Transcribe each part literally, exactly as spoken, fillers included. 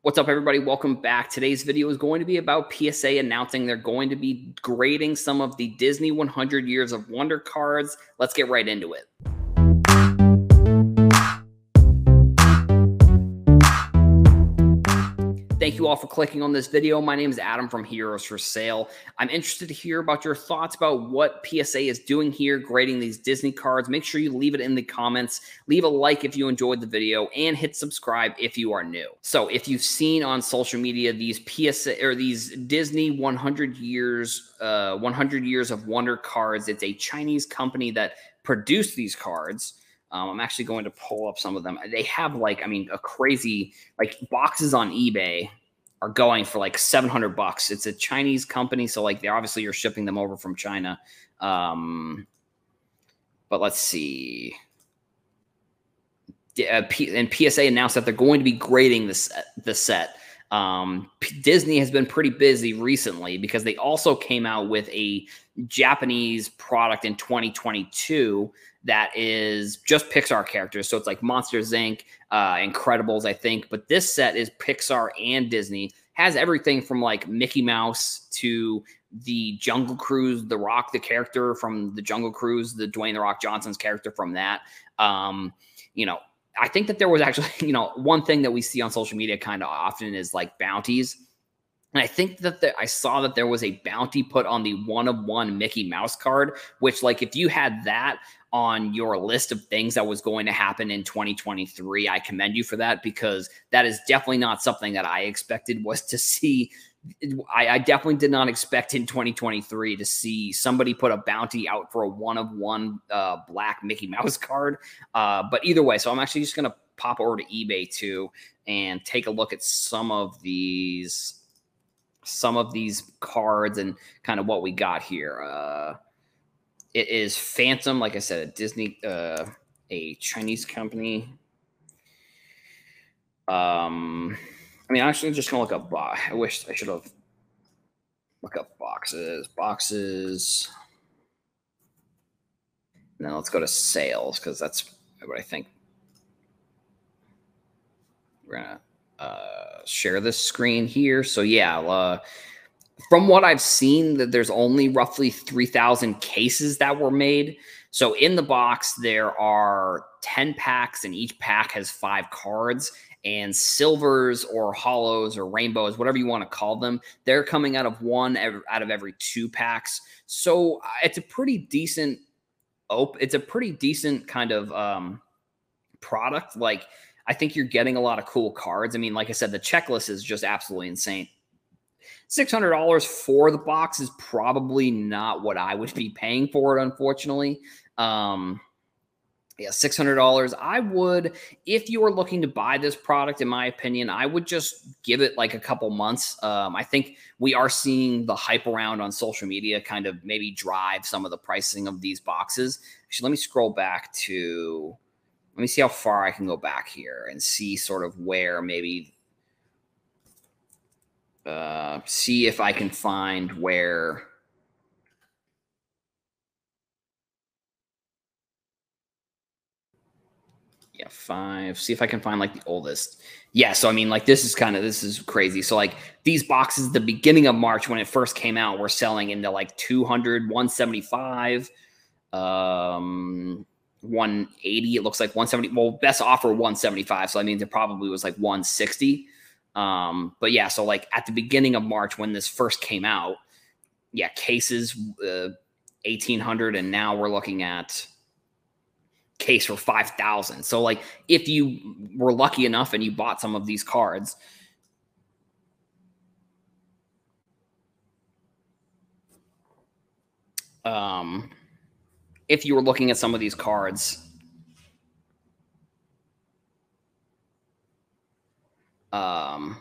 What's up, everybody? Welcome back. Today's video is going to be about P S A announcing they're going to be grading some of the Disney one hundred Years of Wonder cards. Let's get right into it. Thank you all for clicking on this video. My name is Adam from Heroes for Sale. I'm interested to hear about your thoughts about what P S A is doing here, grading these Disney cards. Make sure you leave it in the comments. Leave a like if you enjoyed the video, and hit subscribe if you are new. So if you've seen on social media these P S A or these Disney one hundred years, uh, one hundred Years of Wonder cards, it's a Chinese company that produced these cards. Um, I'm actually going to pull up some of them. They have like, I mean, a crazy, like boxes on eBay are going for like seven hundred bucks. It's a Chinese company. So like, they're obviously you're shipping them over from China. Um, but let's see. Uh, P and P S A announced that they're going to be grading this, the set. Um, Disney has been pretty busy recently because they also came out with a Japanese product in twenty twenty-two that is just Pixar characters. So it's like Monsters, Incorporated, uh, Incredibles, I think. But this set is Pixar and Disney. Has everything from like Mickey Mouse to the Jungle Cruise, The Rock, the character from the Jungle Cruise, the Dwayne The Rock Johnson's character from that. Um, you know, I think that there was actually, you know, one thing that we see on social media kind of often is like bounties. And I think that the, I saw that there was a bounty put on the one of one Mickey Mouse card, which like if you had that on your list of things that was going to happen in twenty twenty-three, I commend you for that, because that is definitely not something that I expected was to see. I, I definitely did not expect in twenty twenty-three to see somebody put a bounty out for a one of one uh, black Mickey Mouse card. Uh, but either way, so I'm actually just going to pop over to eBay too and take a look at some of these some of these cards and kind of what we got here. Uh, it is Phantom, like I said, a Disney, uh, a Chinese company. Um, I mean, I'm actually just gonna look up. I wish I should have look up boxes, boxes, and then let's go to sales, because that's what I think. We're gonna uh, share this screen here. So yeah, uh, from what I've seen, that there's only roughly three thousand cases that were made. So in the box, there are ten packs, and each pack has five cards. And silvers or hollows or rainbows, whatever you want to call them, they're coming out of one out of every two packs. So uh, it's a pretty decent op It's a pretty decent kind of um, product. Like, I think you're getting a lot of cool cards. I mean, like I said, the checklist is just absolutely insane. six hundred dollars for the box is probably not what I would be paying for it, unfortunately. Um, yeah, six hundred dollars. I would, if you were looking to buy this product, in my opinion, I would just give it like a couple months. Um, I think we are seeing the hype around on social media kind of maybe drive some of the pricing of these boxes. Actually, let me scroll back to, let me see how far I can go back here and see sort of where maybe, uh, see if I can find where. Yeah, five. See if I can find like the oldest. Yeah, so I mean, like this is kind of, this is crazy. So like these boxes, the beginning of March when it first came out, were selling into like two hundred, one seventy-five, um, one eighty. It looks like one seventy. Well, best offer one seventy-five. So I mean, it probably was like one sixty. Um, but yeah, so like at the beginning of March when this first came out, yeah, cases uh, eighteen hundred, and now we're looking at case for five thousand. So like if you were lucky enough and you bought some of these cards, um if you were looking at some of these cards, um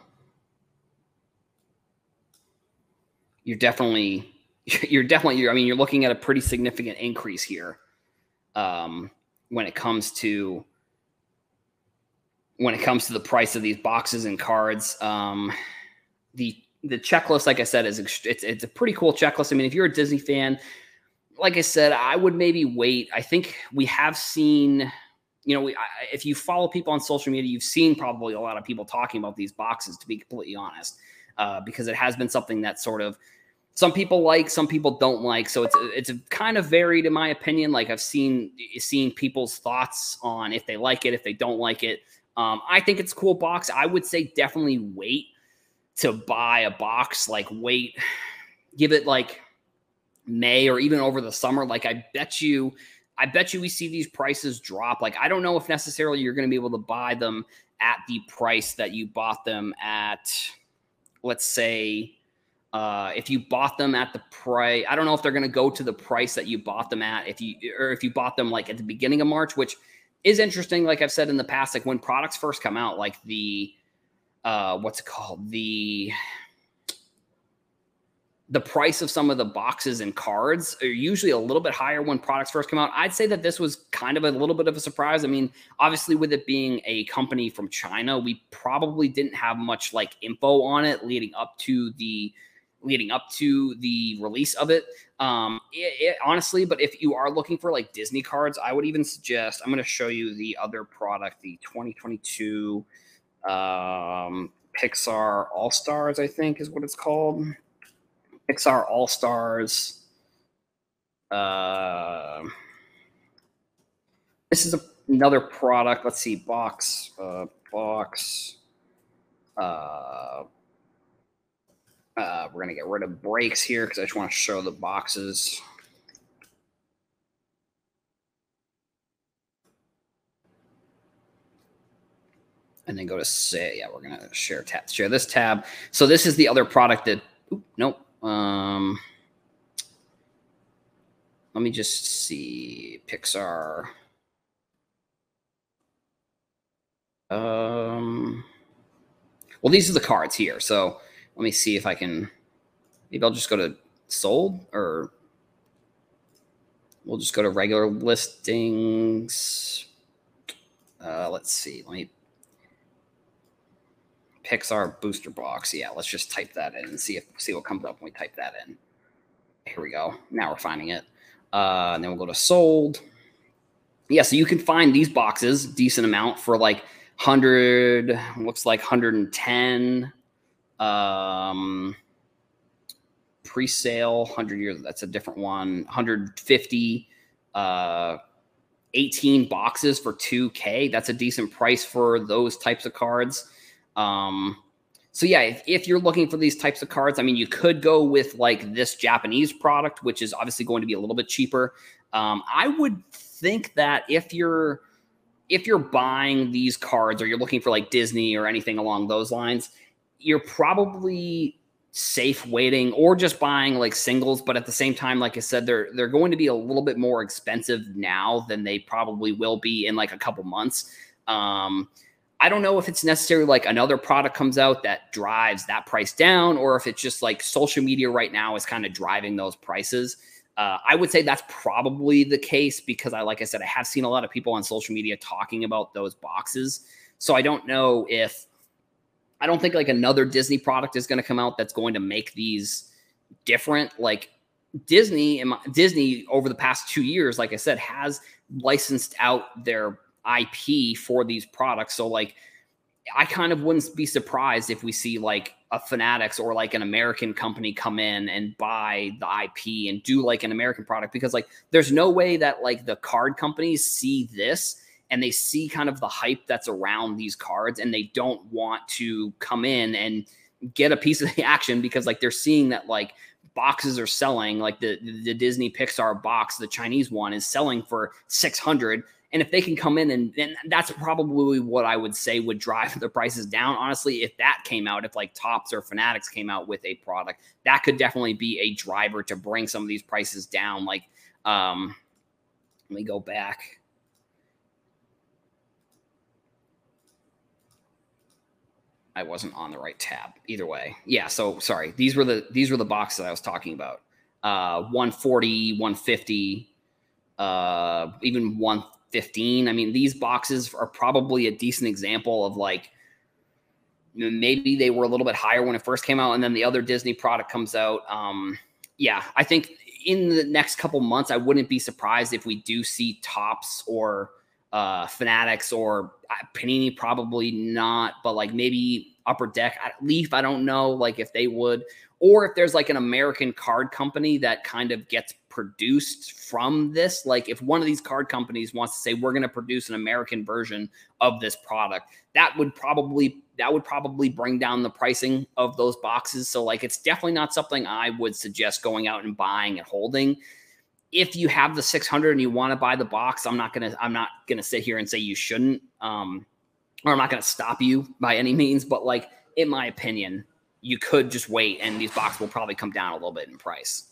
you're definitely you're definitely you're, I mean, you're looking at a pretty significant increase here. Um when it comes to when it comes to the price of these boxes and cards. Um, the the checklist, like I said, is it's it's a pretty cool checklist. I mean, if you're a Disney fan, like I said, I would maybe wait. I think we have seen you know, we, I, if you follow people on social media, you've seen probably a lot of people talking about these boxes, to be completely honest, uh, because it has been something that sort of some people like, some people don't like. So it's it's a kind of varied in my opinion. Like I've seen seen people's thoughts on if they like it, if they don't like it. Um, I think it's a cool box. I would say definitely wait to buy a box. Like wait, give it like May or even over the summer. Like I bet you, I bet you we see these prices drop. Like I don't know if necessarily you're going to be able to buy them at the price that you bought them at. Let's say. Uh, if you bought them at the price, I don't know if they're going to go to the price that you bought them at. If you, or if you bought them like at the beginning of March, which is interesting. Like I've said in the past, like when products first come out, like the, uh, what's it called? The, the price of some of the boxes and cards are usually a little bit higher when products first come out. I'd say that this was kind of a little bit of a surprise. I mean, obviously with it being a company from China, we probably didn't have much like info on it leading up to the, leading up to the release of it. Um, it, it honestly, but if you are looking for like Disney cards, I would even suggest, I'm going to show you the other product, the twenty twenty-two um, Pixar All-Stars, I think is what it's called. Pixar All-Stars. Uh, this is a, another product. Let's see, box, uh, box, uh, Uh, we're going to get rid of breaks here because I just want to show the boxes. And then go to say, yeah, we're going to share tab, share this tab. So this is the other product that, oop, nope. Um, let me just see Pixar. Um, well, these are the cards here. So let me see if I can, maybe I'll just go to sold, or we'll just go to regular listings. Uh, let's see. Let me, Pixar booster box. Yeah, let's just type that in and see if see what comes up when we type that in. Here we go. Now we're finding it. Uh, and then we'll go to sold. Yeah, so you can find these boxes, decent amount, for like one hundred, looks like one hundred ten. Um, pre-sale, one hundred years, that's a different one. one hundred fifty, uh, eighteen boxes for two K. That's a decent price for those types of cards. Um, so yeah, if, if you're looking for these types of cards, I mean, you could go with like this Japanese product, which is obviously going to be a little bit cheaper. Um, I would think that if you're, if you're buying these cards or you're looking for like Disney or anything along those lines, you're probably safe waiting or just buying like singles. But at the same time, like I said, they're, they're going to be a little bit more expensive now than they probably will be in like a couple months. Um, I don't know if it's necessarily like another product comes out that drives that price down, or if it's just like social media right now is kind of driving those prices. Uh, I would say that's probably the case because I, like I said, I have seen a lot of people on social media talking about those boxes. So I don't know if, I don't think like another Disney product is going to come out that's going to make these different. Like Disney and Disney over the past two years, like I said, has licensed out their I P for these products. So like, I kind of wouldn't be surprised if we see like a Fanatics or like an American company come in and buy the I P and do like an American product, because like there's no way that like the card companies see this and they see kind of the hype that's around these cards and they don't want to come in and get a piece of the action, because like they're seeing that like boxes are selling, like the the Disney Pixar box, the Chinese one, is selling for six hundred. And if they can come in and, and that's probably what I would say would drive the prices down. Honestly, if that came out, if like Topps or Fanatics came out with a product, that could definitely be a driver to bring some of these prices down. Like, um, let me go back. I wasn't on the right tab either way. Yeah. So sorry. These were the, these were the boxes that I was talking about. Uh, one forty, one fifty, uh, even one fifteen. I mean, these boxes are probably a decent example of like, maybe they were a little bit higher when it first came out and then the other Disney product comes out. Um, yeah, I think in the next couple months, I wouldn't be surprised if we do see Topps or uh, Fanatics or Panini, probably not, but like maybe Upper Deck, Leaf, I don't know, like if they would, or if there's like an American card company that kind of gets produced from this. Like if one of these card companies wants to say, we're going to produce an American version of this product, that would probably, that would probably bring down the pricing of those boxes. So like, it's definitely not something I would suggest going out and buying and holding. If you have the six hundred and you want to buy the box, I'm not going to, I'm not going to sit here and say you shouldn't, um, or I'm not going to stop you by any means, but like, in my opinion, you could just wait and these boxes will probably come down a little bit in price.